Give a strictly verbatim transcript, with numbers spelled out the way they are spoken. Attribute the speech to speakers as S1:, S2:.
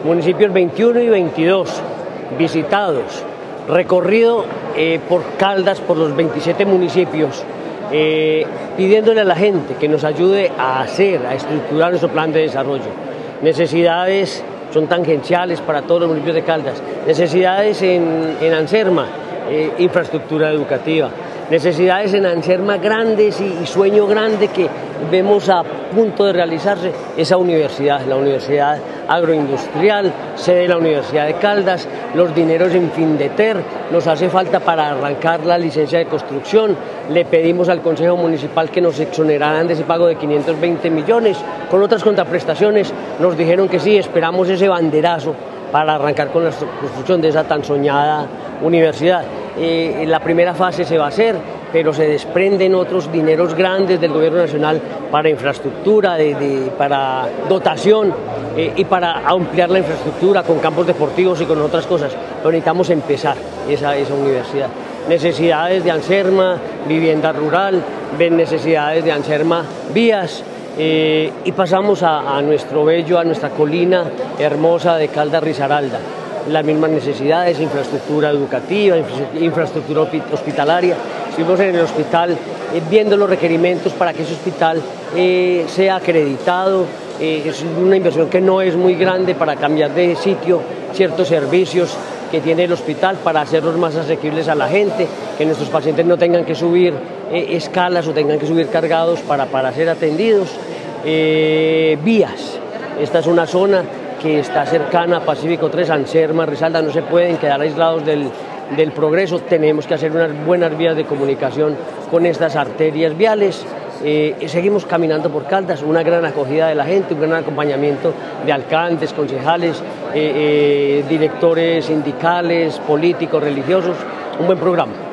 S1: municipios veintiuno y veintidós visitados, recorrido eh, por Caldas, por los veintisiete municipios, eh, pidiéndole a la gente que nos ayude a hacer, a estructurar nuestro plan de desarrollo. Necesidades son tangenciales para todos los municipios de Caldas, necesidades en, en Anserma, eh, infraestructura educativa, necesidades en Anserma grandes y, y sueño grande que vemos a punto de realizarse, esa universidad, la Universidad Agroindustrial, sede de la Universidad de Caldas, los dineros en Findeter, nos hace falta para arrancar la licencia de construcción, le pedimos al Consejo Municipal que nos exoneraran de ese pago de quinientos veinte millones, con otras contraprestaciones nos dijeron que sí, esperamos ese banderazo para arrancar con la construcción de esa tan soñada universidad. Eh, la primera fase se va a hacer, pero se desprenden otros dineros grandes del gobierno nacional para infraestructura, de, de, para dotación eh, y para ampliar la infraestructura con campos deportivos y con otras cosas. Pero necesitamos empezar esa, esa universidad. Necesidades de Anserma, vivienda rural, necesidades de Anserma, vías. Eh, y pasamos a, a nuestro bello, a nuestra colina hermosa de Caldas Risaralda. Las mismas necesidades, infraestructura educativa, infraestructura hospitalaria. Estuvimos en el hospital eh, viendo los requerimientos para que ese hospital eh, sea acreditado. Eh, es una inversión que no es muy grande para cambiar de sitio ciertos servicios que tiene el hospital para hacerlos más asequibles a la gente, que nuestros pacientes no tengan que subir eh, escalas o tengan que subir cargados para, para ser atendidos. Eh, vías, esta es una zona que está cercana a Pacífico tres, Anserma, Risaralda, no se pueden quedar aislados del, del progreso, tenemos que hacer unas buenas vías de comunicación con estas arterias viales. Eh, seguimos caminando por Caldas, una gran acogida de la gente, un gran acompañamiento de alcaldes, concejales, eh, eh, directores sindicales, políticos, religiosos, un buen programa.